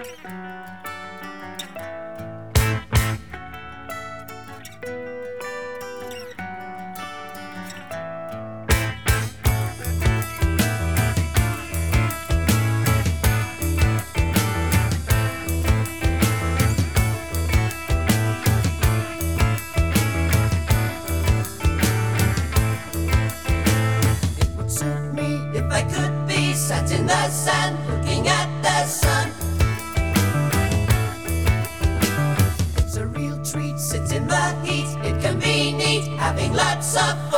If I could be sat in the sand looking at the sun. It's a real treat, sit in the heat. It can be neat having lots of